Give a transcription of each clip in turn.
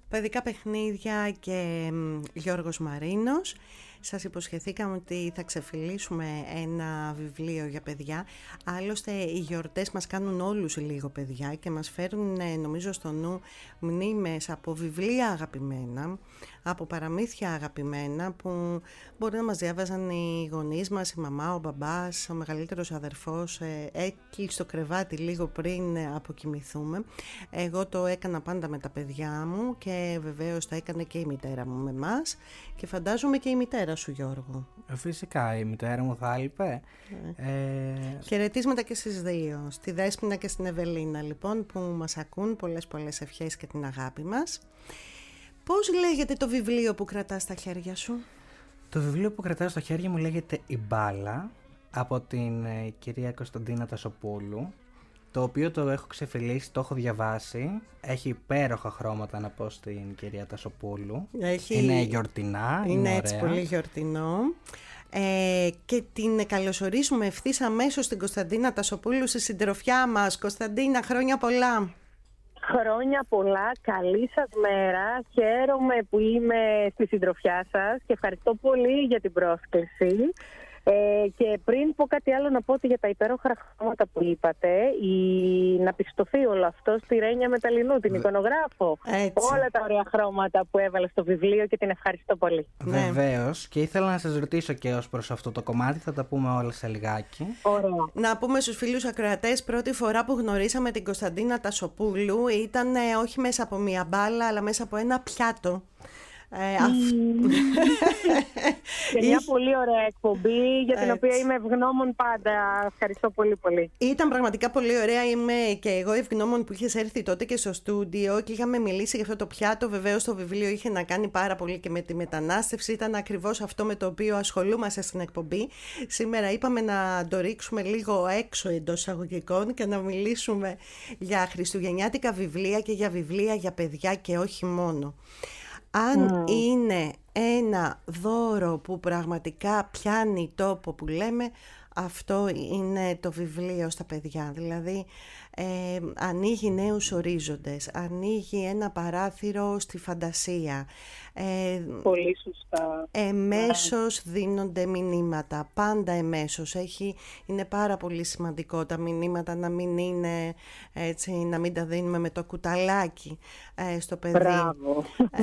Παιδικά παιχνίδια και Γιώργος Μαρίνος. Σας υποσχεθήκαμε ότι θα ξεφυλίσουμε ένα βιβλίο για παιδιά. Άλλωστε οι γιορτές μας κάνουν όλους λίγο παιδιά και μας φέρουν νομίζω στο νου μνήμες από βιβλία αγαπημένα, από παραμύθια αγαπημένα που μπορεί να μας διάβαζαν οι γονείς μας, η μαμά, ο μπαμπάς, ο μεγαλύτερος αδερφός, εκεί στο κρεβάτι λίγο πριν αποκοιμηθούμε. Εγώ το έκανα πάντα με τα παιδιά μου και βεβαίως το έκανε και η μητέρα μου με εμάς και φαντάζομαι και η μητέρα σου, Γιώργο. Φυσικά η μητέρα μου θα έλειπε. Χαιρετίσματα και στις δύο, στη Δέσποινα και στην Ευελίνα λοιπόν, που μας ακούν. Πολλές ευχές και την αγάπη μας. Πώς λέγεται το βιβλίο που κρατάς στα χέρια σου? Το βιβλίο που κρατάω στα χέρια μου λέγεται «Η μπάλα» από την κυρία Κωνσταντίνα Τασοπούλου, το οποίο το έχω ξεφυλίσει, το έχω διαβάσει. Έχει υπέροχα χρώματα, να πω, στην κυρία Τασοπούλου. Είναι γιορτινά, είναι έτσι ωραία. Πολύ γιορτινό. Και την καλωσορίζουμε ευθύς αμέσως την Κωνσταντίνα Τασοπούλου στη συντροφιά μας. Κωνσταντίνα, χρόνια πολλά. Χρόνια πολλά, καλή σας μέρα. Χαίρομαι που είμαι στη συντροφιά σας και ευχαριστώ πολύ για την πρόσκληση. Και πριν πω κάτι άλλο, να πω ότι για τα υπέροχα χρώματα που είπατε, να πιστωθεί όλο αυτό στη Ρένια Μεταλλινού, την εικονογράφο. Έτσι. Όλα τα ωραία χρώματα που έβαλε στο βιβλίο και την ευχαριστώ πολύ. Βεβαίως. Και ήθελα να σας ρωτήσω και ως προς αυτό το κομμάτι, θα τα πούμε όλα σε λιγάκι. Ωραία. Να πούμε στους φίλους ακροατές, πρώτη φορά που γνωρίσαμε την Κωνσταντίνα Τασοπούλου ήταν όχι μέσα από μια μπάλα, αλλά μέσα από ένα πιάτο. Και μια πολύ ωραία εκπομπή για την οποία είμαι ευγνώμων πάντα. Ευχαριστώ πολύ πολύ. Ήταν πραγματικά πολύ ωραία. Είμαι και εγώ ευγνώμων που είχες έρθει τότε και στο στούντιο και είχαμε μιλήσει για αυτό το πιάτο. Βεβαίως το βιβλίο είχε να κάνει πάρα πολύ και με τη μετανάστευση. Ήταν ακριβώς αυτό με το οποίο ασχολούμαστε στην εκπομπή. Σήμερα είπαμε να το ρίξουμε λίγο έξω εντός εισαγωγικών και να μιλήσουμε για χριστουγεννιάτικα βιβλία και για βιβλία για παιδιά και όχι μόνο. Αν είναι ένα δώρο που πραγματικά πιάνει τόπο, που λέμε, αυτό είναι το βιβλίο στα παιδιά. Δηλαδή ανοίγει νέους ορίζοντες, ανοίγει ένα παράθυρο στη φαντασία. Πολύ σωστά. Εμέσως δίνονται μηνύματα, πάντα εμέσως. Είναι πάρα πολύ σημαντικό τα μηνύματα να μην είναι έτσι, να μην τα δίνουμε με το κουταλάκι στο παιδί. Μπράβο.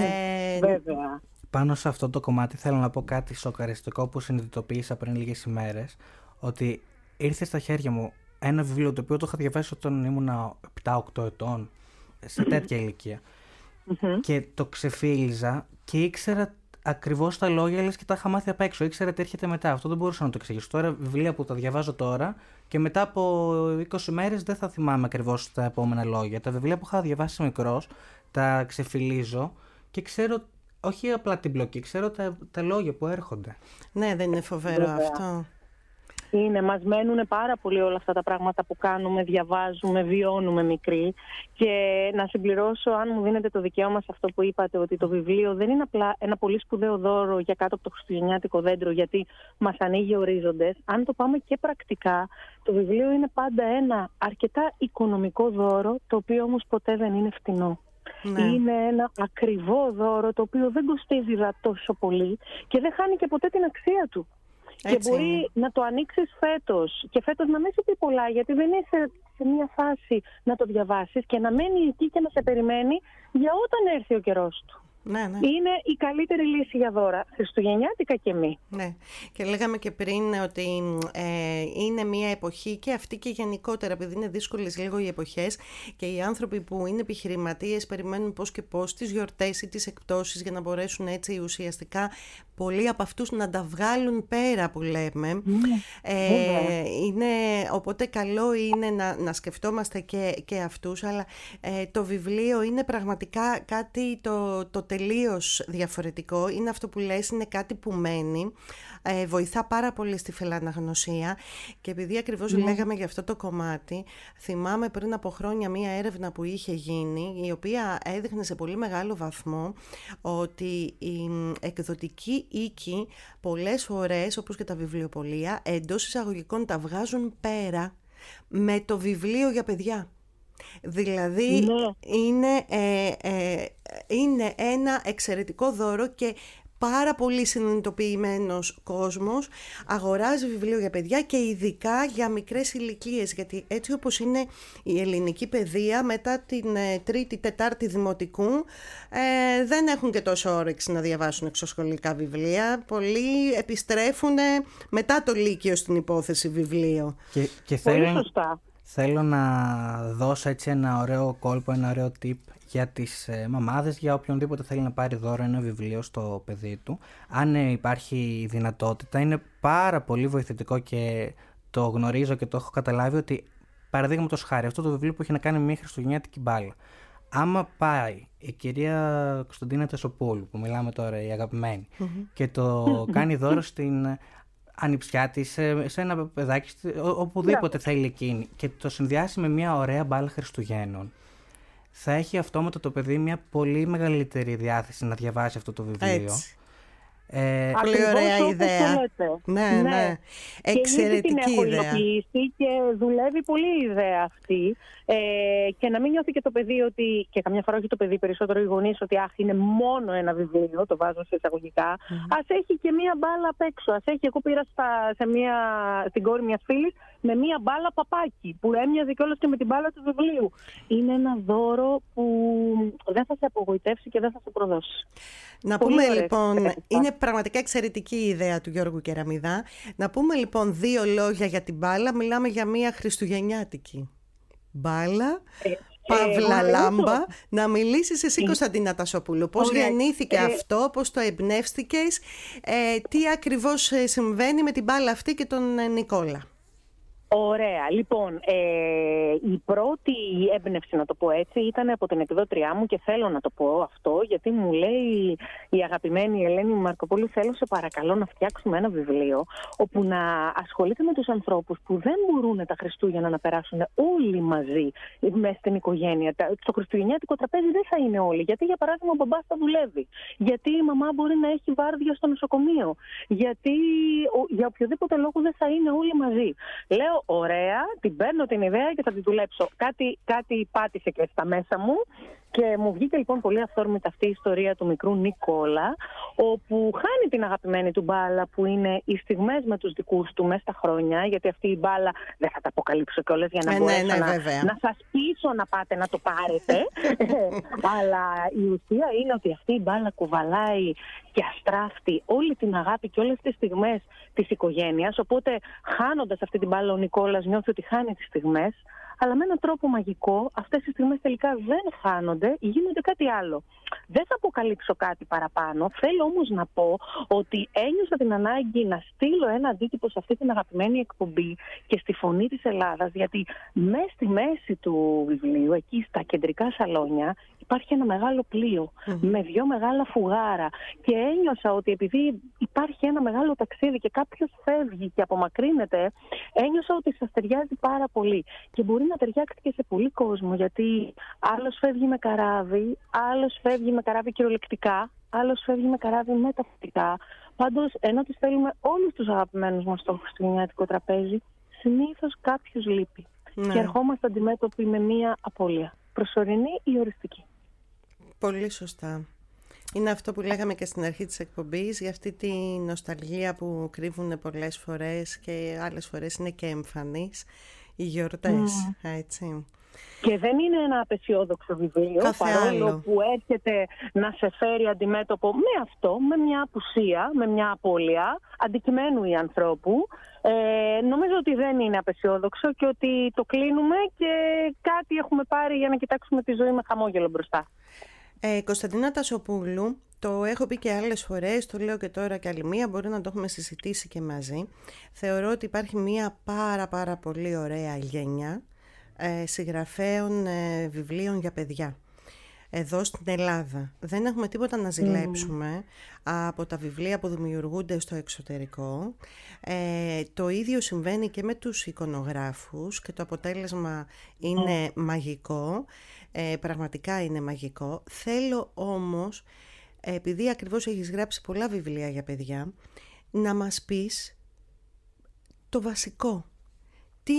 Βέβαια. Πάνω σε αυτό το κομμάτι θέλω να πω κάτι σοκαριστικό που συνειδητοποίησα πριν λίγες ημέρες, ότι ήρθε στα χέρια μου ένα βιβλίο το οποίο το είχα διαβάσει όταν ήμουν 7-8 ετών, σε τέτοια ηλικία. Και το ξεφύλιζα και ήξερα ακριβώς τα λόγια, λες και τα είχα μάθει απ' έξω. Ήξερα τι έρχεται μετά. Αυτό δεν μπορούσα να το εξηγήσω. Τώρα βιβλία που τα διαβάζω τώρα και μετά από 20 μέρες δεν θα θυμάμαι ακριβώς τα επόμενα λόγια. Τα βιβλία που είχα διαβάσει μικρός τα ξεφυλίζω και ξέρω όχι απλά την μπλοκή, ξέρω τα λόγια που έρχονται. Ναι, δεν είναι φοβερό αυτό? Είναι, μας μένουν πάρα πολύ όλα αυτά τα πράγματα που κάνουμε, διαβάζουμε, βιώνουμε μικροί. Και να συμπληρώσω, αν μου δίνετε το δικαίωμα σε αυτό που είπατε, ότι το βιβλίο δεν είναι απλά ένα πολύ σπουδαίο δώρο για κάτω από το χριστουγεννιάτικο δέντρο, γιατί μας ανοίγει ορίζοντες. Αν το πάμε και πρακτικά, το βιβλίο είναι πάντα ένα αρκετά οικονομικό δώρο, το οποίο όμως ποτέ δεν είναι φτηνό. Ναι. Είναι ένα ακριβό δώρο, το οποίο δεν κοστίζει τόσο πολύ και δεν χάνει και ποτέ την αξία του. Έτσι. Και μπορεί να το ανοίξεις φέτος και φέτος να μην σου πει πολλά, γιατί δεν είσαι σε μια φάση να το διαβάσεις και να μένει εκεί και να σε περιμένει για όταν έρθει ο καιρός του. Ναι. Είναι η καλύτερη λύση για δώρα, χριστουγεννιάτικα και μη. Ναι. Και λέγαμε και πριν ότι είναι μια εποχή και αυτή και γενικότερα, επειδή είναι δύσκολες λίγο οι εποχές και οι άνθρωποι που είναι επιχειρηματίες περιμένουν πώς και πώς τις γιορτές ή τις εκπτώσεις για να μπορέσουν έτσι ουσιαστικά πολλοί από αυτούς να τα βγάλουν πέρα, που λέμε. Οπότε καλό είναι να σκεφτόμαστε και αυτούς, αλλά το βιβλίο είναι πραγματικά κάτι το τελείως διαφορετικό. Είναι αυτό που λες, είναι κάτι που μένει, βοηθά πάρα πολύ στη φελαναγνωσία. Και επειδή ακριβώς λέγαμε για αυτό το κομμάτι, θυμάμαι πριν από χρόνια μία έρευνα που είχε γίνει, η οποία έδειχνε σε πολύ μεγάλο βαθμό ότι η εκδοτική οίκοι πολλές φορές, όπως και τα βιβλιοπωλεία, εντός εισαγωγικών τα βγάζουν πέρα με το βιβλίο για παιδιά. Δηλαδή είναι είναι ένα εξαιρετικό δώρο και πάρα πολύ συνειδητοποιημένος κόσμος αγοράζει βιβλίο για παιδιά και ειδικά για μικρές ηλικίες, γιατί έτσι όπως είναι η ελληνική παιδεία μετά την τρίτη, τετάρτη δημοτικού δεν έχουν και τόσο όρεξη να διαβάσουν εξωσχολικά βιβλία. Πολλοί επιστρέφουν μετά το Λύκειο στην υπόθεση βιβλίο. Και θέλω να δώσω έτσι ένα ωραίο κόλπο, ένα ωραίο tip για τις μαμάδες, για οποιονδήποτε θέλει να πάρει δώρο ένα βιβλίο στο παιδί του. Αν υπάρχει δυνατότητα, είναι πάρα πολύ βοηθητικό και το γνωρίζω και το έχω καταλάβει ότι, παραδείγματος χάρη, αυτό το βιβλίο που έχει να κάνει με μια χριστουγεννιάτικη μπάλα, άμα πάει η κυρία Κωνσταντίνα Τεσσοπούλου, που μιλάμε τώρα, η αγαπημένη, και το κάνει δώρο στην ανιψιά της, σε ένα παιδάκι, οπουδήποτε θέλει εκείνη, και το συνδυάσει με μια ωραία μπάλα Χριστουγέννων, θα έχει αυτόματα το παιδί μια πολύ μεγαλύτερη διάθεση να διαβάσει αυτό το βιβλίο. Έτσι. Πολύ ωραία ιδέα. Ναι. Εξαιρετική την έχω ιδέα. υλοποιήσει και δουλεύει πολύ η ιδέα αυτή. Και να μην νιώθει και το παιδί ότι, και καμιά φορά όχι το παιδί, περισσότερο οι γονείς, ότι είναι μόνο ένα βιβλίο, το βάζω σε εισαγωγικά. Ας έχει και μία μπάλα απ' έξω. Εγώ πήρα στην κόρη μιας φίλης με μία μπάλα παπάκι, που έμοιαζε κιόλας και με την μπάλα του βιβλίου. Είναι ένα δώρο που δεν θα σε απογοητεύσει και δεν θα σε προδώσει. Να Πολύ πούμε ωραίες λοιπόν, ιδέες. είναι πραγματικά εξαιρετική η ιδέα του Γιώργου Κεραμιδά. Να πούμε λοιπόν 2 λόγια για την μπάλα. Μιλάμε για μια χριστουγεννιάτικη μπάλα, παύλα λάμπα. Να μιλήσεις εσύ, Κωνσταντίνα Τασσοπούλου, πώς γεννήθηκε αυτό, πώς το εμπνεύστηκες, τι ακριβώς συμβαίνει με την μπάλα αυτή και τον Νικόλα. Ωραία. Λοιπόν, η πρώτη έμπνευση, να το πω έτσι, ήταν από την εκδότριά μου και θέλω να το πω αυτό, γιατί μου λέει η αγαπημένη Ελένη Μαρκοπούλου, θέλω σε παρακαλώ να φτιάξουμε ένα βιβλίο όπου να ασχολείται με τους ανθρώπους που δεν μπορούν τα Χριστούγεννα να περάσουν όλοι μαζί μέσα στην οικογένεια. Στο χριστουγεννιάτικο τραπέζι δεν θα είναι όλοι. Γιατί, για παράδειγμα, ο μπαμπάς θα δουλεύει. Γιατί η μαμά μπορεί να έχει βάρδια στο νοσοκομείο. Γιατί για οποιοδήποτε λόγο δεν θα είναι όλοι μαζί. Λέω, ωραία, την παίρνω την ιδέα και θα τη δουλέψω. Κάτι πάτησε και στα μέσα μου και μου βγήκε λοιπόν πολύ αυθόρμητα αυτή η ιστορία του μικρού Νικόλα, όπου χάνει την αγαπημένη του μπάλα που είναι οι στιγμές με τους δικούς του μέσα στα χρόνια, γιατί αυτή η μπάλα, δεν θα τα αποκαλύψω κιόλας για να μπορέσω να σας πείσω να πάτε να το πάρετε, αλλά η ουσία είναι ότι αυτή η μπάλα κουβαλάει και αστράφτει όλη την αγάπη και όλες τις στιγμές της οικογένειας, οπότε χάνοντας αυτή την μπάλα ο Νικόλας νιώθει ότι χάνει τις στιγμές, αλλά με έναν τρόπο μαγικό αυτές οι στιγμές τελικά δεν χάνονται, γίνονται κάτι άλλο. Δεν θα αποκαλύψω κάτι παραπάνω, θέλω όμως να πω ότι ένιωσα την ανάγκη να στείλω ένα αντίτυπο σε αυτή την αγαπημένη εκπομπή και στη Φωνή της Ελλάδας, γιατί μέσα στη μέση του βιβλίου, εκεί στα κεντρικά σαλόνια, υπάρχει ένα μεγάλο πλοίο με 2 μεγάλα φουγάρα και ένιωσα ότι επειδή υπάρχει ένα μεγάλο ταξίδι και κάποιος φεύγει και απομακρύνεται, ένιωσα ότι σας ταιριάζει πάρα πολύ και μπορεί να ταιριάξει και σε πολύ κόσμο, γιατί άλλος φεύγει με καράβι, άλλος φεύγει με καράβι κυριολεκτικά, άλλος φεύγει με καράβι μεταφορικά. Πάντως, ενώ τους θέλουμε όλους τους αγαπημένους μας στο χριστουγεννιάτικο τραπέζι, συνήθως κάποιος λείπει και ερχόμαστε αντιμέτωποι με μία απώλεια, προσωρινή ή οριστική. Πολύ σωστά. Είναι αυτό που λέγαμε και στην αρχή της εκπομπής, για αυτή τη νοσταλγία που κρύβουν πολλές φορές και άλλες φορές είναι και εμφανείς οι γιορτές, έτσι. Και δεν είναι ένα απεσιόδοξο βιβλίο, παρόλο που έρχεται να σε φέρει αντιμέτωπο με αυτό, με μια απουσία, με μια απώλεια αντικειμένου ή ανθρώπου. Νομίζω ότι δεν είναι απεσιόδοξο και ότι το κλείνουμε και κάτι έχουμε πάρει για να κοιτάξουμε τη ζωή με χαμόγελο μπροστά. Κωνσταντίνα Τασσοπούλου, το έχω πει και άλλες φορές, το λέω και τώρα και άλλη μία, μπορεί να το έχουμε συζητήσει και μαζί. Θεωρώ ότι υπάρχει μία πάρα πολύ ωραία γενιά συγγραφέων βιβλίων για παιδιά εδώ στην Ελλάδα. Δεν έχουμε τίποτα να ζηλέψουμε από τα βιβλία που δημιουργούνται στο εξωτερικό. Το ίδιο συμβαίνει και με τους εικονογράφους και το αποτέλεσμα είναι μαγικό. Πραγματικά είναι μαγικό. Θέλω όμως, επειδή ακριβώς έχεις γράψει πολλά βιβλία για παιδιά, να μας πεις το βασικό.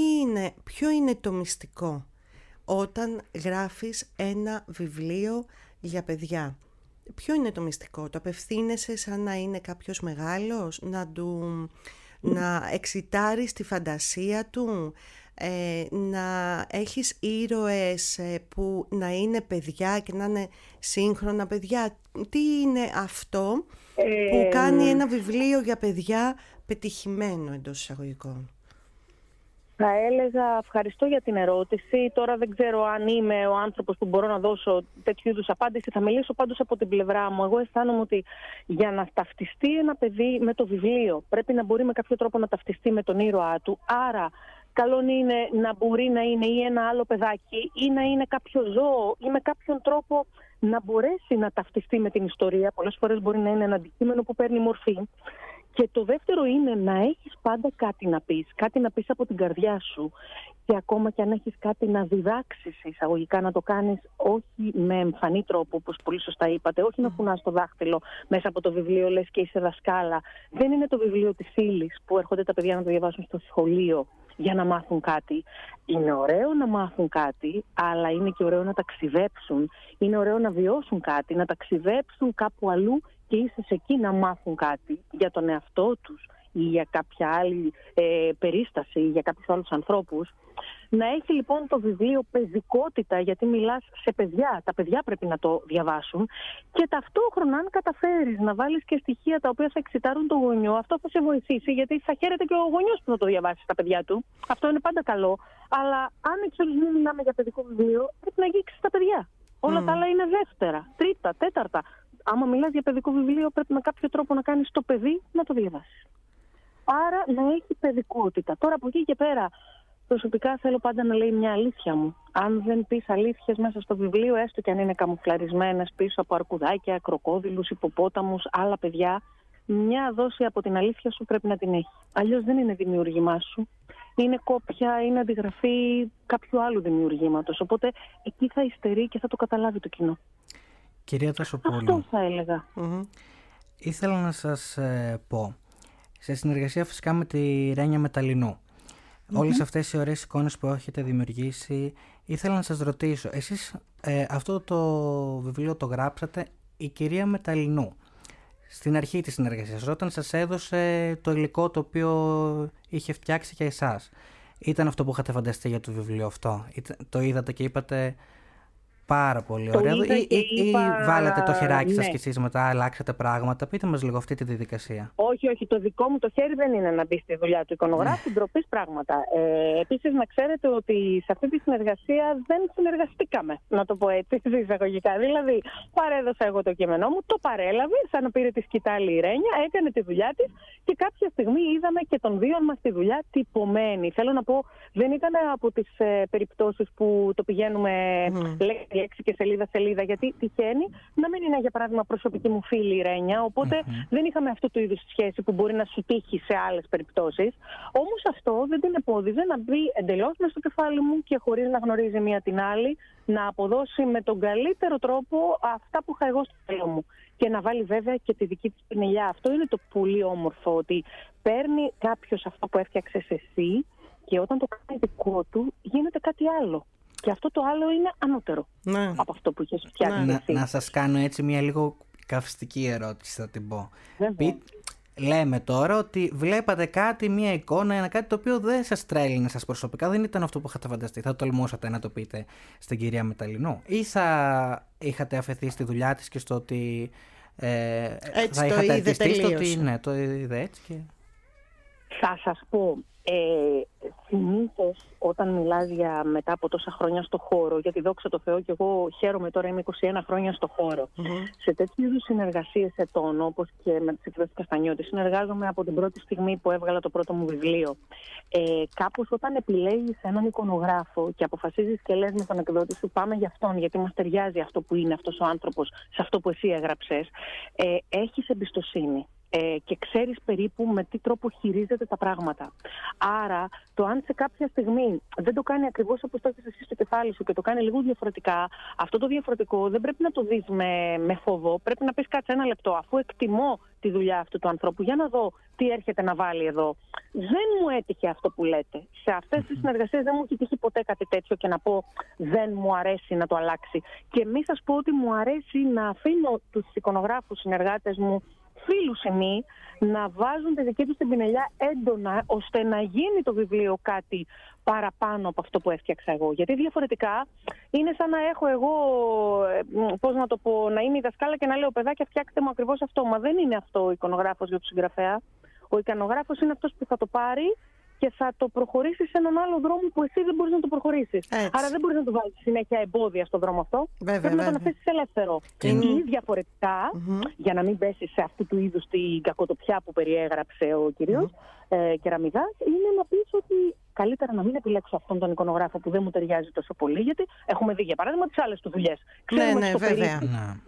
Ποιο είναι το μυστικό όταν γράφεις ένα βιβλίο για παιδιά. Ποιο είναι το μυστικό? Το απευθύνεσαι σαν να είναι κάποιος μεγάλος, να εξητάρεις τη φαντασία του, να έχεις ήρωες που να είναι παιδιά και να είναι σύγχρονα παιδιά? Τι είναι αυτό που κάνει ένα βιβλίο για παιδιά πετυχημένο, εντός εισαγωγικών? Θα έλεγα ευχαριστώ για την ερώτηση. Τώρα δεν ξέρω αν είμαι ο άνθρωπος που μπορώ να δώσω τέτοιου είδους απάντηση. Θα μιλήσω πάντως από την πλευρά μου. Εγώ αισθάνομαι ότι για να ταυτιστεί ένα παιδί με το βιβλίο πρέπει να μπορεί με κάποιο τρόπο να ταυτιστεί με τον ήρωά του. Άρα καλό είναι να μπορεί να είναι ή ένα άλλο παιδάκι ή να είναι κάποιο ζώο ή με κάποιον τρόπο να μπορέσει να ταυτιστεί με την ιστορία. Πολλές φορές μπορεί να είναι ένα αντικείμενο που παίρνει μορφή. Και το δεύτερο είναι να έχεις πάντα κάτι να πεις από την καρδιά σου, και ακόμα και αν έχεις κάτι να διδάξεις εισαγωγικά, να το κάνεις όχι με εμφανή τρόπο, όπως πολύ σωστά είπατε, όχι να κουνάς το δάχτυλο μέσα από το βιβλίο, λες και είσαι δασκάλα. Δεν είναι το βιβλίο της ύλης που έρχονται τα παιδιά να το διαβάσουν στο σχολείο για να μάθουν κάτι. Είναι ωραίο να μάθουν κάτι, αλλά είναι και ωραίο να ταξιδέψουν. Είναι ωραίο να βιώσουν κάτι, να ταξιδέψουν κάπου αλλού και ίσως εκεί να μάθουν κάτι για τον εαυτό τους ή για κάποια άλλη περίσταση ή για κάποιους άλλους ανθρώπους. Να έχει λοιπόν το βιβλίο παιδικότητα, γιατί μιλάς σε παιδιά. Τα παιδιά πρέπει να το διαβάσουν, και ταυτόχρονα αν καταφέρεις να βάλεις και στοιχεία τα οποία θα εξητάρουν τον γονιό, αυτό θα σε βοηθήσει, γιατί θα χαίρεται και ο γονιός που θα το διαβάσει στα παιδιά του. Αυτό είναι πάντα καλό. Αλλά αν εξορισμού μιλάμε για παιδικό βιβλίο, πρέπει να αγγίξεις τα παιδιά. Όλα τα άλλα είναι δεύτερα, τρίτα, τέταρτα. Άμα μιλάς για παιδικό βιβλίο, πρέπει με κάποιο τρόπο να κάνεις το παιδί να το διαβάσει. Άρα να έχει παιδικότητα. Τώρα από εκεί και πέρα, προσωπικά θέλω πάντα να λέει μια αλήθεια μου. Αν δεν πεις αλήθειες μέσα στο βιβλίο, έστω και αν είναι καμουφλαρισμένες πίσω από αρκουδάκια, κροκόδιλους, υποπόταμους, άλλα παιδιά, μια δόση από την αλήθεια σου πρέπει να την έχει. Αλλιώς δεν είναι δημιουργήμά σου. Είναι κόπια, είναι αντιγραφή κάποιου άλλου δημιουργήματος. Οπότε εκεί θα υστερεί και θα το καταλάβει το κοινό. Κυρία Τασοπούλου, αυτό θα έλεγα. Ήθελα να σας πω, σε συνεργασία φυσικά με τη Ρένια Μεταλλινού, όλες αυτές οι ωραίες εικόνες που έχετε δημιουργήσει, ήθελα να σας ρωτήσω, εσείς αυτό το βιβλίο το γράψατε η κυρία Μεταλλινού στην αρχή της συνεργασίας, όταν σας έδωσε το υλικό το οποίο είχε φτιάξει για εσάς? Ήταν αυτό που είχατε φανταστεί για το βιβλίο αυτό? Το είδατε και είπατε πάρα πολύ ωραίο, ή βάλατε το χεράκι σας και εσείς μετά αλλάξατε πράγματα? Πείτε μας λίγο αυτή τη διαδικασία. Όχι, το δικό μου το χέρι δεν είναι να μπει στη δουλειά του εικονογράφου, ντροπής πράγματα. Επίσης να ξέρετε ότι σε αυτή τη συνεργασία δεν συνεργαστήκαμε, να το πω έτσι, εισαγωγικά. Δηλαδή παρέδωσα εγώ το κείμενό μου, το παρέλαβε, σαν να πήρε τη σκητάλη η Ρένια, έκανε τη δουλειά της και κάποια στιγμή είδαμε και των δύο μας τη δουλειά τυπωμένη. Θέλω να πω, δεν ήταν από τις περιπτώσεις που το πηγαίνουμε λέξη και σελίδα, γιατί τυχαίνει να μην είναι για παράδειγμα προσωπική μου φίλη η Ρένια, οπότε δεν είχαμε αυτού του είδους σχέση που μπορεί να σου τύχει σε άλλες περιπτώσεις. Όμως αυτό δεν την επώδυζε να μπει εντελώς μέσα στο κεφάλι μου και χωρίς να γνωρίζει μία την άλλη, να αποδώσει με τον καλύτερο τρόπο αυτά που είχα εγώ στο μυαλό μου και να βάλει βέβαια και τη δική της πινελιά. Αυτό είναι το πολύ όμορφο, ότι παίρνει κάποιος αυτό που έφτιαξες εσύ και όταν το κάνει δικό του γίνεται κάτι άλλο. Και αυτό το άλλο είναι ανώτερο από αυτό που είχες φτιάξει. Να σας κάνω έτσι μια λίγο καυστική ερώτηση, θα την πω. Λέμε τώρα ότι βλέπατε κάτι, μια εικόνα, ένα κάτι το οποίο δεν σας τρέλινε σας προσωπικά, δεν ήταν αυτό που είχατε φανταστεί. Θα τολμούσατε να το πείτε στην κυρία Μεταλλινού, ή θα είχατε αφαιθεί στη δουλειά της και στο ότι έτσι θα είχατε ελπιστεί στο ότι ναι, το είδε έτσι και... Θα σας πω, συνήθως όταν μιλάς για μετά από τόσα χρόνια στο χώρο, γιατί δόξα τω Θεώ και εγώ χαίρομαι, τώρα είμαι 21 χρόνια στο χώρο, σε τέτοιου είδους συνεργασίες ετών, όπως και με τις εκδόσεις Καστανιώτη, συνεργάζομαι από την πρώτη στιγμή που έβγαλα το πρώτο μου βιβλίο. Κάπως όταν επιλέγεις έναν εικονογράφο και αποφασίζεις και λες με τον εκδότη σου πάμε για αυτόν, γιατί μας ταιριάζει αυτό που είναι αυτός ο άνθρωπος σε αυτό που εσύ έγραψες, έχεις εμπιστοσύνη. και ξέρεις περίπου με τι τρόπο χειρίζεται τα πράγματα. Άρα, το αν σε κάποια στιγμή δεν το κάνει ακριβώς όπως το έχεις εσύ στο κεφάλι σου και το κάνει λίγο διαφορετικά, αυτό το διαφορετικό δεν πρέπει να το δεις με φόβο. Πρέπει να πεις κάτσε ένα λεπτό, αφού εκτιμώ τη δουλειά αυτού του ανθρώπου, για να δω τι έρχεται να βάλει εδώ. Δεν μου έτυχε αυτό που λέτε. Σε αυτές τις συνεργασίες δεν μου έχει τύχει ποτέ κάτι τέτοιο και να πω δεν μου αρέσει να το αλλάξει. Και μη σας πω ότι μου αρέσει να αφήνω τους εικονογράφους συνεργάτες μου, φίλους εμείς, να βάζουν τη δική τους την πινελιά έντονα, ώστε να γίνει το βιβλίο κάτι παραπάνω από αυτό που έφτιαξα εγώ. Γιατί διαφορετικά είναι σαν να έχω εγώ, πώς να το πω, να είμαι η δασκάλα και να λέω παιδάκια φτιάξτε μου ακριβώς αυτό. Μα δεν είναι αυτό ο εικονογράφος για τον συγγραφέα. Ο εικονογράφος είναι αυτός που θα το πάρει και θα το προχωρήσει σε έναν άλλο δρόμο που εσύ δεν μπορείς να το προχωρήσεις. Άρα δεν μπορείς να του βάλεις συνέχεια εμπόδια στον δρόμο αυτό. Πρέπει να τον αφήσεις ελεύθερο. Ή διαφορετικά, για να μην πέσει σε αυτού του είδους την κακοτοπιά που περιέγραψε ο κύριος Κεραμιδάς, είναι να πεις ότι καλύτερα να μην επιλέξω αυτόν τον εικονογράφο που δεν μου ταιριάζει τόσο πολύ, γιατί έχουμε δει για παράδειγμα τις άλλες του δουλειές. Ξέρουμε στο περίπου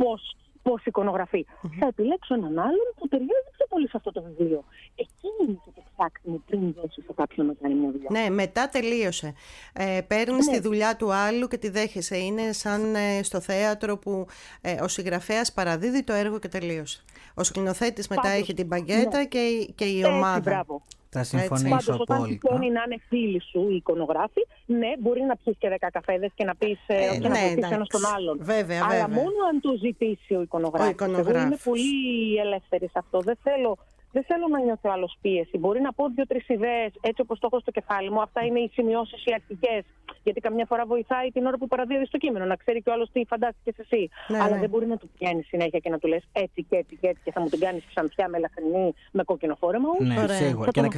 πώς εικονογραφεί. Θα επιλέξω έναν άλλον που ταιριάζει πιο πολύ σε αυτό το βιβλίο. Εκεί είναι το ψάξιμο πριν δώσει σε κάποιον να κάνει μια δουλειά. Ναι, μετά τελείωσε. Παίρνεις τη δουλειά του άλλου και τη δέχεσαι. Είναι σαν στο θέατρο που ο συγγραφέας παραδίδει το έργο και τελείωσε. Ο σκηνοθέτης μετά έχει την μπαγκέτα και η ομάδα. Μπράβο. Θα συμφωνήσω απόλυτα. Όταν σηκώνει να είναι φίλοι σου οι εικονογράφοι, ναι, μπορεί να πιεις και 10 καφέδες και να πεις και να βοηθήσεις ένας τον άλλον. Βέβαια, αλλά μόνο αν το ζητήσει ο εικονογράφος. Εγώ είμαι πολύ ελεύθερη σε αυτό. Δεν θέλω να νιώθω άλλος πίεση. Μπορεί να πω 2-3 ιδέες έτσι όπως το έχω στο κεφάλι μου. Αυτά είναι οι σημειώσεις οι αρχικές. Γιατί καμιά φορά βοηθάει την ώρα που παραδίδεις το κείμενο, να ξέρει και ο άλλος τι φαντάστηκες εσύ. Αλλά δεν μπορεί να του πιάνει συνέχεια και να του λες έτσι και έτσι και έτσι και θα μου την κάνεις ξανθιά με λαχρινή, με κόκκινο φόρεμα. Ναι, σίγουρα. Και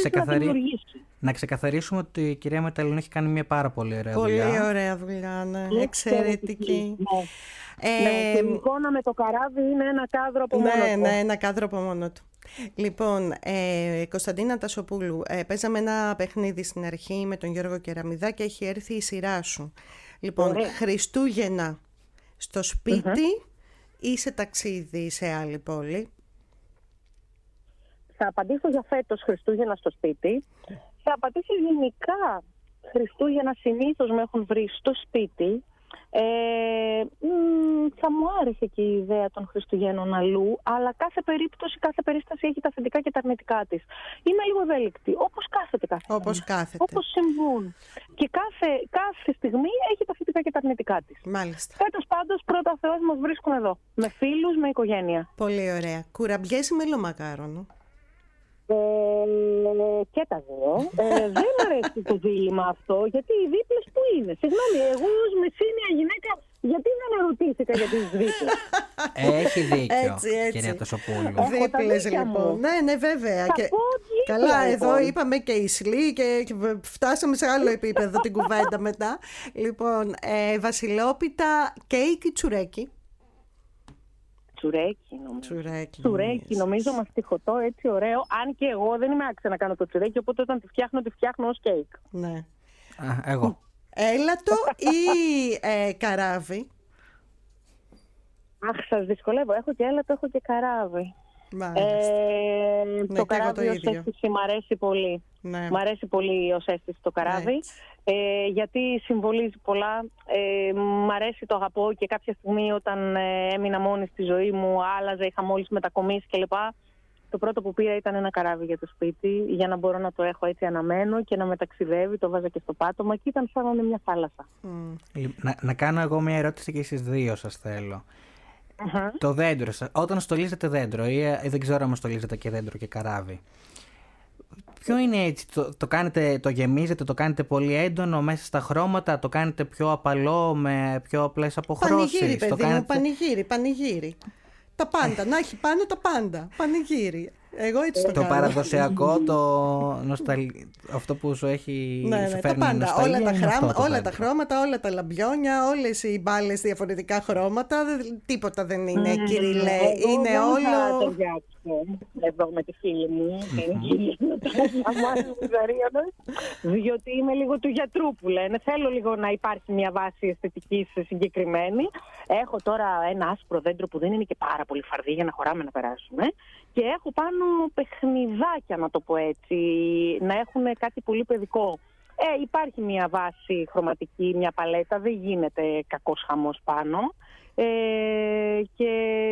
να ξεκαθαρίσουμε ότι η κυρία Μεταλλινού έχει κάνει μια πάρα πολύ ωραία δουλειά. Πολύ ωραία δουλειά, ναι. Εξαιρετική. Και η εικόνα με το καράβι είναι ένα κάδρο από μόνο του. Ναι, ένα κάδρο από μόνο του. Λοιπόν, Κωνσταντίνα Τασοπούλου, παίζαμε ένα παιχνίδι στην αρχή με τον Γιώργο Κεραμιδά και έχει έρθει η σειρά σου. Λοιπόν, Χριστούγεννα στο σπίτι ή σε ταξίδι σε άλλη πόλη? Θα απαντήσω για φέτος Χριστούγεννα στο σπίτι. Θα απαντήσω γενικά Χριστούγεννα συνήθως με έχουν βρει στο σπίτι. Θα μου άρεσε και η ιδέα των Χριστουγέννων αλλού, αλλά κάθε περίπτωση, κάθε περίσταση έχει τα θετικά και τα αρνητικά της. Είμαι λίγο ευέλικτη, όπως κάθεται κάθε στιγμή. Όπως συμβούν. Και κάθε στιγμή έχει τα θετικά και τα αρνητικά της. Μάλιστα. Φέτος πάντως πρώτα Θεός μας βρίσκουν εδώ, με φίλους, με οικογένεια. Πολύ ωραία. Κουραμπιές ή μελομακάρονο? Και τα δύο. Δεν μου αρέσει το δίλημμα αυτό, γιατί οι δίπλες που είναι. Συγγνώμη, εγώ ως μεσήνια γυναίκα, γιατί δεν ερωτήθηκα για τις δίπλες? Έχει δίκιο, κυρία Τασοπούλου. Δίπλες λοιπόν. Ναι, βέβαια. Καλά, εδώ είπαμε και Ισλή και φτάσαμε σε άλλο επίπεδο την κουβέντα μετά. Λοιπόν, βασιλόπιτα, κέικ ή τσουρέκι? Τσουρέκι, νομίζω μαστιχωτό, έτσι ωραίο. Αν και εγώ δεν είμαι άξια να κάνω το τσουρέκι, οπότε όταν τη φτιάχνω ως κέικ. Ναι. Εγώ. Έλατο ή καράβι? Αχ, σας δυσκολεύω. Έχω και έλατο, έχω και καράβι. Το καράβι ως αίσθηση μ' αρέσει πολύ. Ναι. Μ' αρέσει πολύ ως αίσθηση το καράβι. Γιατί συμβολίζει πολλά. Μ' αρέσει, το αγαπώ και κάποια στιγμή όταν έμεινα μόνη στη ζωή μου, άλλαζε, είχα μόλις μετακομίσει κλπ. Το πρώτο που πήρα ήταν ένα καράβι για το σπίτι, για να μπορώ να το έχω έτσι αναμένο και να μεταξιδεύει. Το βάζα και στο πάτωμα και ήταν σαν να είναι μια θάλασσα. Να κάνω εγώ μια ερώτηση και εσείς δύο σας θέλω. Το δέντρο, όταν στολίζετε δέντρο ή δεν ξέρω αν στολίζετε και δέντρο και καράβι, ποιο είναι έτσι, το κάνετε, το γεμίζετε, το κάνετε πολύ έντονο μέσα στα χρώματα, το κάνετε πιο απαλό με πιο απλές αποχρώσεις? Πανηγύρι, παιδί μου, πανηγύρι. Τα πάντα, να έχει πάνω τα πάντα. Πανηγύρι. Εγώ έτσι το παραδοσιακό, αυτό που σου έχει σου φέρνει τα πάντα, νοσταλγία, όλα τα χρώματα, όλα τα λαμπιόνια, όλες οι μπάλες διαφορετικά χρώματα, τίποτα δεν είναι κυριλέ, είναι όλο... Θα ταιριάξω εδώ με τη φίλη μου, την κυρία διότι είμαι λίγο του γιατρού που λένε, θέλω λίγο να υπάρχει μια βάση αισθητικής συγκεκριμένη. Έχω τώρα ένα άσπρο δέντρο που δεν είναι και πάρα πολύ φαρδί για να χωράμε να περάσουμε και έχω πάνω παιχνιδάκια, να το πω έτσι, να έχουν κάτι πολύ παιδικό. Υπάρχει μια βάση χρωματική, μια παλέτα, δεν γίνεται κακός χαμός πάνω. Και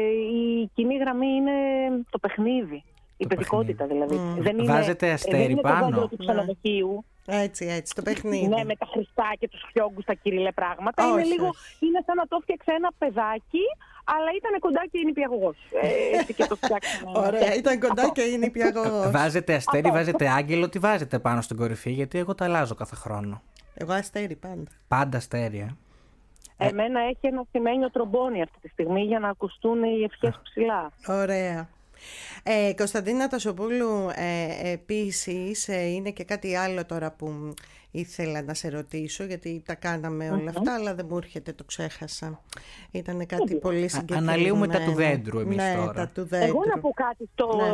η κοινή γραμμή είναι το παιχνίδι, η παιδικότητα δηλαδή. Βάζετε αστέρι πάνω. Δεν είναι το δέντρο του ξενοδοχείου. Έτσι, το παιχνίδι. Ναι, με τα χρυστά και τους φιόγκους, τα κυριλέ πράγματα. Είναι σαν να το έφτιαξε ένα παιδάκι, αλλά ήταν κοντά και είναι νηπιαγωγός. Έτσι και το φτιάξαμε. Ωραία, ήταν κοντά και είναι νηπιαγωγός. Βάζετε αστέρι, βάζετε άγγελο, τι βάζετε πάνω στην κορυφή, γιατί εγώ τα αλλάζω κάθε χρόνο. Εγώ αστέρι πάντα. Πάντα αστέρι, Εμένα έχει ένα σημαίνιο τρομπόνι αυτή τη στιγμή για να ακουστούν οι ευχές ψηλά. Ωραία. Κωνσταντίνα Τασοπούλου, επίσης είναι και κάτι άλλο τώρα που ήθελα να σε ρωτήσω, γιατί τα κάναμε όλα αυτά, αλλά δεν μου έρχεται, το ξέχασα. Ήταν κάτι πολύ συγκεκριμένο. Αναλύουμε τα του δέντρου εμείς τώρα. Τα του δέντρου. Εγώ να πω κάτι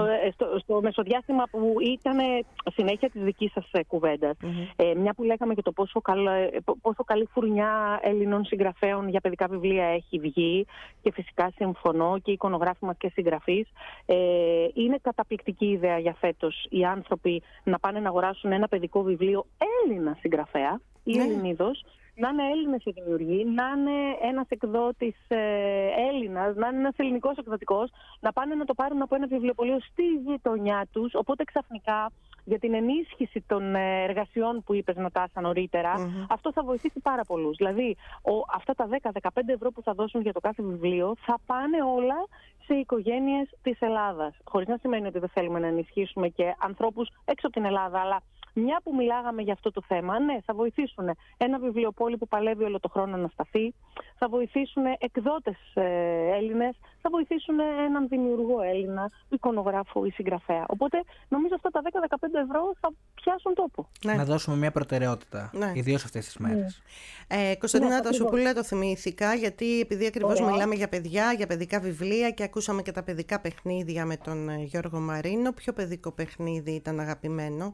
στο μεσοδιάστημα που ήταν συνέχεια της δικής σας κουβέντας. Μια που λέγαμε για το πόσο καλή φουρνιά Έλληνων συγγραφέων για παιδικά βιβλία έχει βγει, και φυσικά συμφωνώ, και οι εικονογράφοι μας και συγγραφείς. Είναι καταπληκτική ιδέα για φέτος οι άνθρωποι να πάνε να αγοράσουν ένα παιδικό βιβλίο Έλληνα συγγραφέα ή Ελληνίδος, να είναι Έλληνες οι δημιουργοί, να είναι ένας εκδότης Έλληνας, να είναι ένας ελληνικός εκδοτικός, να πάνε να το πάρουν από ένα βιβλιοπωλείο στη γειτονιά τους. Οπότε ξαφνικά, για την ενίσχυση των εργασιών που είπες, Νατάσα, νωρίτερα, αυτό θα βοηθήσει πάρα πολλούς. Δηλαδή, αυτά τα 10-15 ευρώ που θα δώσουν για το κάθε βιβλίο θα πάνε όλα σε οικογένειες της Ελλάδας. Χωρίς να σημαίνει ότι δεν θέλουμε να ενισχύσουμε και ανθρώπους έξω από την Ελλάδα, αλλά μια που μιλάγαμε για αυτό το θέμα, ναι, θα βοηθήσουν ένα βιβλιοπόλι που παλεύει όλο το χρόνο να σταθεί, θα βοηθήσουν εκδότες Έλληνες, θα βοηθήσουν έναν δημιουργό Έλληνα, εικονογράφο ή συγγραφέα. Οπότε νομίζω αυτά τα 10-15 ευρώ θα πιάσουν τόπο. Ναι. Να δώσουμε μια προτεραιότητα, ιδίως αυτές τις μέρες. Κωνσταντίνα Τασοπούλου, το θυμήθηκα, γιατί επειδή ακριβώς μιλάμε για παιδιά, για παιδικά βιβλία και ακούσαμε και τα παιδικά παιχνίδια με τον Γιώργο Μαρίνο, ποιο παιδικό παιχνίδι ήταν αγαπημένο?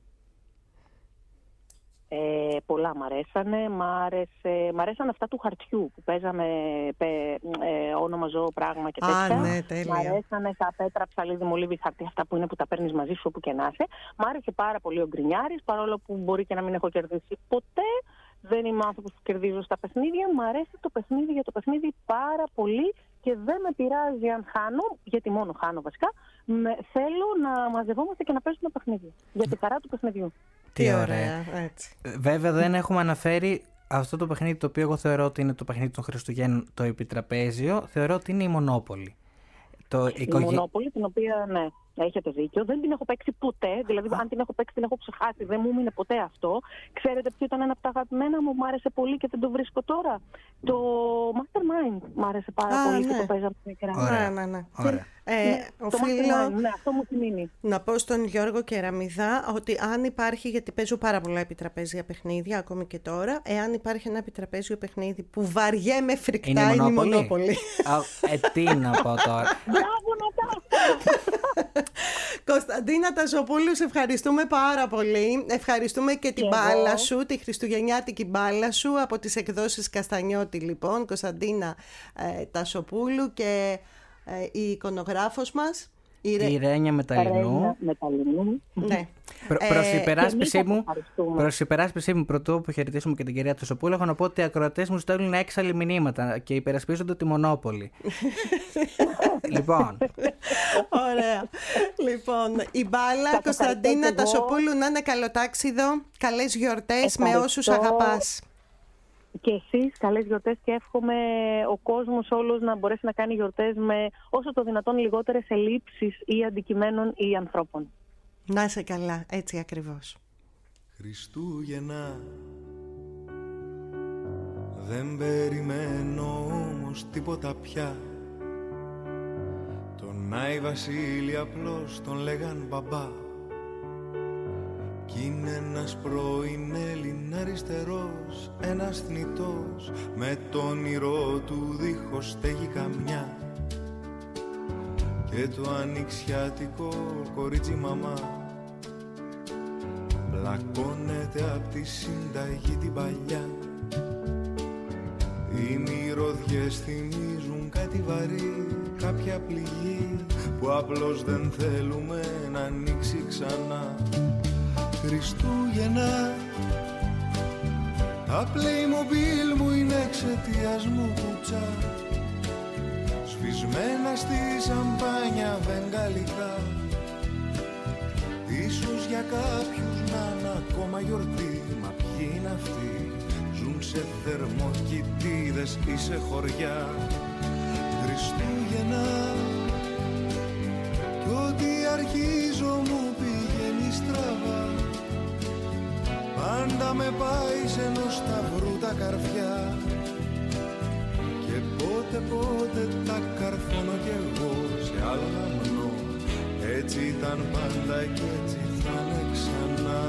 Πολλά μ' αρέσανε. Μ' αρέσαν αυτά του χαρτιού που παίζαμε όνομα, ζώο, πράγμα και τέτοια. Ναι, τέλεια. Μ' αρέσανε τα πέτρα, ψαλίδι, μολύβι, χαρτί, αυτά που είναι που τα παίρνεις μαζί σου όπου και να είσαι. Μ' άρεσε πάρα πολύ ο Γκρινιάρης, παρόλο που μπορεί και να μην έχω κερδίσει ποτέ. Δεν είμαι άνθρωπος που κερδίζω στα παιχνίδια. Μ' αρέσει το παιχνίδι για το παιχνίδι πάρα πολύ και δεν με πειράζει αν χάνω, γιατί μόνο χάνω βασικά. Θέλω να μαζευόμαστε και να παίζουμε παιχνίδια. Για τη χαρά του παιχνιδιού. Τι ωραία. Έτσι. Βέβαια δεν έχουμε αναφέρει αυτό το παιχνίδι, το οποίο εγώ θεωρώ ότι είναι το παιχνίδι των Χριστουγέννων, το επιτραπέζιο, θεωρώ ότι είναι η Μονόπολη. Η Μονόπολη, την οποία, ναι, έχετε δίκιο, δεν την έχω παίξει ποτέ. Δηλαδή, αν την έχω παίξει, την έχω ξεχάσει. Δεν μου έμεινε ποτέ αυτό. Ξέρετε ποιο ήταν ένα από τα αγαπημένα μου άρεσε πολύ και δεν το βρίσκω τώρα? Το Mastermind μου άρεσε πάρα πολύ και το παίζαμε μικρά. Ναι. Οφείλω αυτό μου θυμίζει. Να πω στον Γιώργο Κεραμιδά ότι αν υπάρχει, γιατί παίζω πάρα πολλά επιτραπέζια παιχνίδια ακόμη και τώρα, εάν υπάρχει ένα επιτραπέζιο παιχνίδι που βαριέμαι φρικτά, είναι η Μονόπολη. Τι να πω τώρα. Μπράβο, Νατάσα! Κωνσταντίνα Τασοπούλου, σε ευχαριστούμε πάρα πολύ. Ευχαριστούμε και την μπάλα σου, τη χριστουγεννιάτικη μπάλα σου από τις εκδόσεις Καστανιώτη, λοιπόν. Κωνσταντίνα Τασοπούλου και η εικονογράφος μας, η Ρένια Μεταλλινού. Ναι. Προς υπεράσπιση μου, πρωτού που χαιρετήσουμε και την κυρία Τασοπούλου, έχω να πω ότι οι ακροατές μου στέλνουν έξαλλη μηνύματα και υπερασπίζονται τη Μονόπολη. Λοιπόν. Ωραία. Λοιπόν, η μπάλα, Κωνσταντίνα Τασοπούλου, να είναι καλοτάξιδο. Καλές γιορτές με όσους αγαπάς. Και εσείς καλές γιορτές και εύχομαι ο κόσμος όλος να μπορέσει να κάνει γιορτές με όσο το δυνατόν λιγότερες ελλείψεις ή αντικειμένων ή ανθρώπων. Να είσαι καλά, έτσι ακριβώς. Χριστούγεννα, δεν περιμένω όμως τίποτα πια. Τον Νάη Βασίλη απλώς τον λέγαν μπαμπά. Κι είναι ένας πρώην Έλλην αριστερός, ένας θνητός, με το όνειρό του δίχως στέγη καμιά. Και το ανοιξιάτικο κορίτσι μαμά πλακώνεται απ' τη συνταγή την παλιά. Οι μυρωδιές θυμίζουν κάτι βαρύ, κάποια πληγή που απλώς δεν θέλουμε να ανοίξει ξανά. Χριστούγεννα, τα Playmobil μου είναι εξαιτίας μου κουτσά, σβησμένα στη σαμπάνια βεγγαλικά. Ίσως για κάποιους να είναι ακόμα γιορτή, μα ποιοι είναι αυτοί, ζουν σε θερμοκοιτίδες ή σε χωριά. Χριστούγεννα, κι ό,τι αρχίζω μου πηγαίνει στραβά, πάντα με πάει σε ενός σταυρού τα καρφιά. Και πότε τα καρφώνω κι εγώ σε άλλον αμνό. Έτσι ήταν πάντα και έτσι θα είναι ξανά.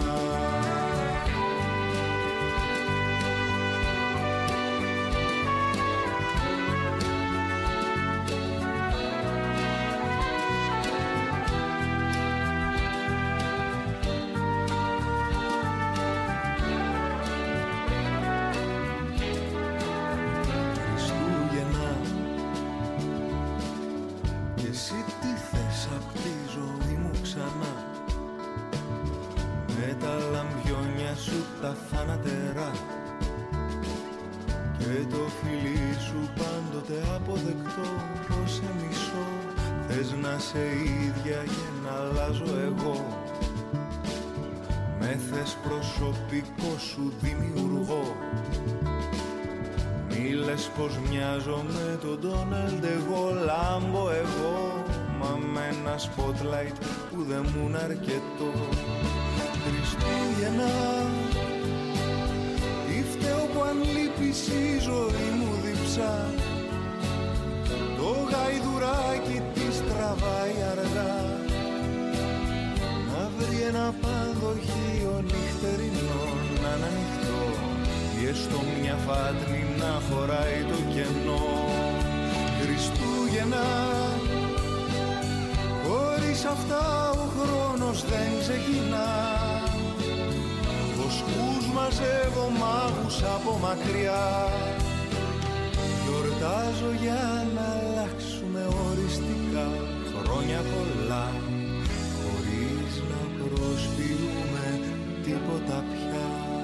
Τα θανατερά και το φιλί σου πάντοτε αποδεκτό. Πως σε μισώ, θες να σε ίδια και να αλλάζω εγώ. Με θες προσωπικό σου δημιουργώ. Μη λες πως μοιάζω με τον Ντόναλντ, εγώ λάμπω εγώ, μα με ένα spotlight που δεν μου είναι αρκετό. Χριστούγεννα, τι φταίω που αν λείπεις η ζωή μου διψά, το γαϊδουράκι της τραβάει αργά. Να βρει ένα πανδοχείο νυχτερινό να είναι ανοιχτό, ή έστω μια φάτνη να χωράει το κενό. Χριστούγεννα, χωρίς αυτά ο χρόνος δεν ξεκινά. Βοσκούς μαζεύω μάγους από μακριά. Γιορτάζω για να αλλάξουμε οριστικά χρόνια πολλά, χωρίς να προσποιούμε τίποτα πια.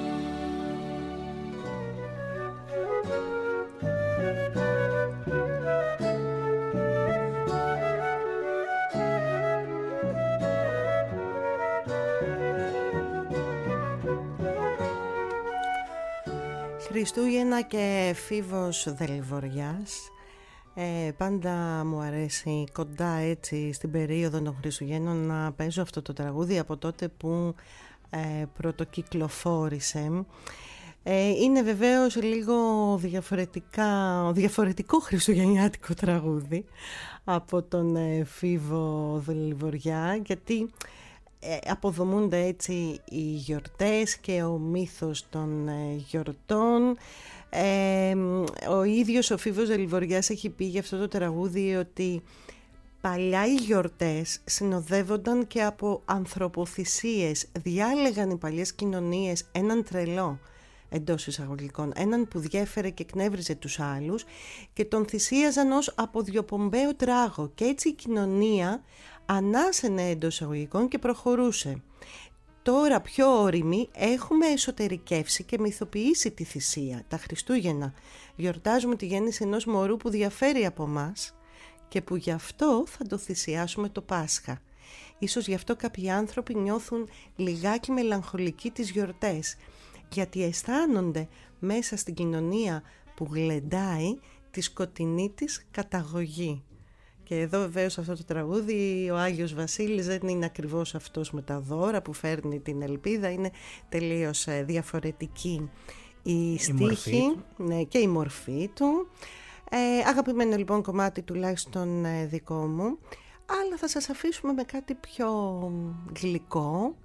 Χριστούγεννα και εφήβος Δελιβοριάς. Πάντα μου αρέσει κοντά έτσι στην περίοδο των Χριστουγέννων να παίζω αυτό το τραγούδι από τότε που πρωτοκυκλοφόρησε. Είναι βεβαίως λίγο διαφορετικό χριστουγεννιάτικο τραγούδι από τον εφήβο Δελιβοριά, γιατί αποδομούνται έτσι οι γιορτές και ο μύθος των γιορτών. Ο ίδιος ο Φίβος Δελιβοριάς έχει πει για αυτό το τραγούδι ότι παλιά οι γιορτές συνοδεύονταν και από ανθρωποθυσίες. Διάλεγαν οι παλιές κοινωνίες έναν τρελό, εντός εισαγωγικών, έναν που διέφερε και εκνεύριζε τους άλλους και τον θυσίαζαν ως αποδιοπομπαίο τράγο, και έτσι η κοινωνία ανάσαινε εντός εισαγωγικών και προχωρούσε. Τώρα πιο όριμοι έχουμε εσωτερικεύσει και μυθοποιήσει τη θυσία. Τα Χριστούγεννα γιορτάζουμε τη γέννηση ενός μωρού που διαφέρει από μας και που γι' αυτό θα το θυσιάσουμε το Πάσχα. Ίσως γι' αυτό κάποιοι άνθρωποι νιώθουν λιγάκι μελαγχολικοί τις γιορτές, γιατί αισθάνονται μέσα στην κοινωνία που γλεντάει τη σκοτεινή της καταγωγή. Και εδώ βεβαίως αυτό το τραγούδι ο Άγιος Βασίλης δεν είναι ακριβώς αυτός με τα δώρα που φέρνει την ελπίδα, είναι τελείως διαφορετική η στίχη, ναι, και η μορφή του. Αγαπημένο λοιπόν κομμάτι τουλάχιστον δικό μου. αλλά θα σας αφήσουμε με κάτι πιο γλυκό.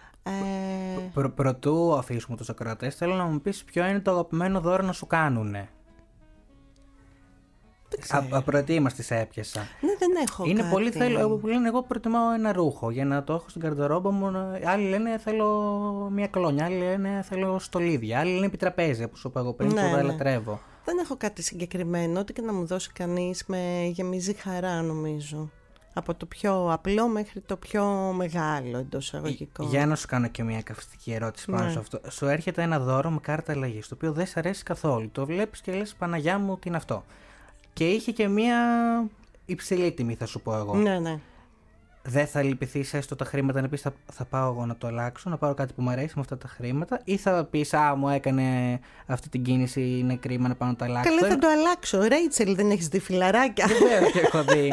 Προτού αφήσουμε τους ακροατές, θέλω να μου πεις ποιο είναι το αγαπημένο δώρο να σου κάνουνε. Απροετοίμαστη σε έπιασα. Ναι, δεν έχω είναι κάτι. πολύ που λένε εγώ προτιμάω ένα ρούχο για να το έχω στην καρδορόμπα μου. Άλλοι λένε θέλω μια κλόνια, άλλοι λένε θέλω στολίδια, άλλοι λένε επιτραπέζια που σου είπα εγώ πριν, που τα λατρεύω. Δεν έχω κάτι συγκεκριμένο, ό,τι και να μου δώσει κανείς με γεμίζει χαρά νομίζω. Από το πιο απλό μέχρι το πιο μεγάλο εντός εισαγωγικών. Για να σου κάνω και μια καυστική ερώτηση πάνω σε αυτό. Σου έρχεται ένα δώρο με κάρτα αλλαγής, το οποίο δεν σ' αρέσει καθόλου. Το βλέπεις και λες Παναγιά μου, τι είναι αυτό. Και είχε και μια υψηλή τιμή, θα σου πω εγώ. Ναι. Δεν θα λυπηθείς έστω τα χρήματα να πεις θα πάω εγώ να το αλλάξω, να πάρω κάτι που μου αρέσει με αυτά τα χρήματα, ή θα πεις μου έκανε αυτή την κίνηση, είναι κρίμα να πάω να το αλλάξω. Καλά, θα το αλλάξω. Ρέιτσελ, δεν έχεις δει φιλαράκια? Βεβαίως και έχω δει.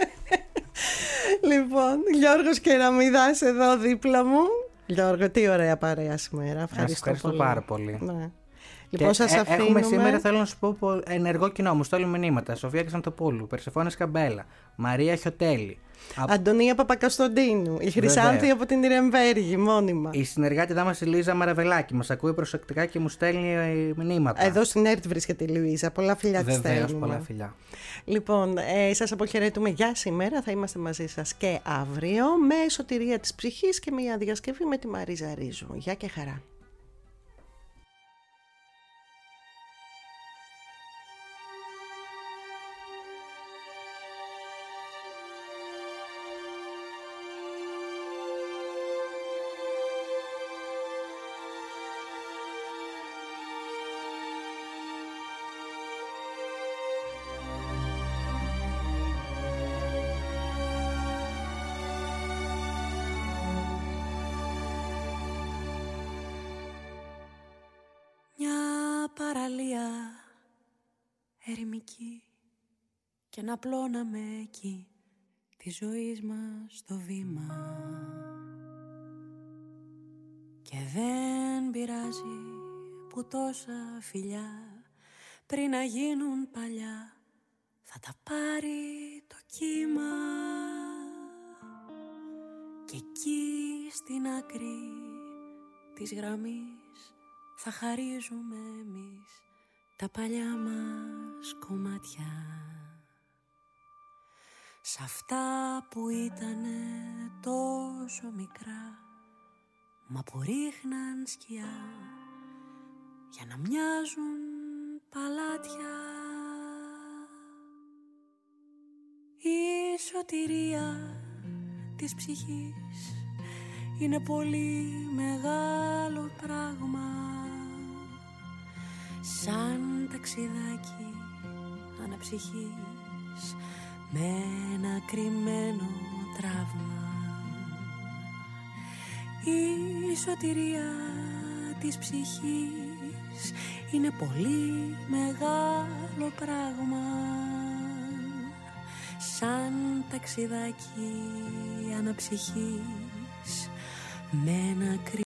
Λοιπόν, Γιώργος Κεραμίδας εδώ δίπλα μου. Γιώργο, τι ωραία παρέα σήμερα. Ευχαριστώ πάρα πολύ. Ναι. Λοιπόν, σας αφήνουμε. Έχουμε σήμερα, θέλω να σου πω, ενεργό κοινό. Μου στέλνουν μηνύματα. Σοφία Ξαντοπούλου, Περσεφόνη Καμπέλα, Μαρία Χιωτέλη, Αντωνία Παπακοστοντίνου, η Χρυσάνθη από την Ιρεμβέργη, μόνιμα. Η συνεργάτη μας η Λίζα Μαραβελάκη μας ακούει προσεκτικά και μου στέλνει μηνύματα. Εδώ στην ΕΡΤ βρίσκεται η Λουίζα. Πολλά φιλιά της στέλνουμε. Βεβαίως, πολλά φιλιά. Λοιπόν, σας αποχαιρετούμε για σήμερα. Θα είμαστε μαζί σας και αύριο με σωτηρία της ψυχής και μια διασκευή με τη Μαρίζα Ρίζου. Γεια και χαρά. Παραλία ερημική και να πλώναμε εκεί τη ζωή μας στο βήμα. Και δεν πειράζει που τόσα φιλιά πριν να γίνουν παλιά θα τα πάρει το κύμα. Και εκεί στην άκρη της γραμμής θα χαρίζουμε εμείς τα παλιά μας κομμάτια. Σ' αυτά που ήτανε τόσο μικρά, μα που ρίχναν σκιά για να μοιάζουν παλάτια. Η σωτηρία της ψυχής είναι πολύ μεγάλο πράγμα, σαν ταξιδάκι αναψυχής με ένα κρυμμένο τραύμα. Η σωτηρία της ψυχής είναι πολύ μεγάλο πράγμα, σαν ταξιδάκι αναψυχής με ένα κρυμμένο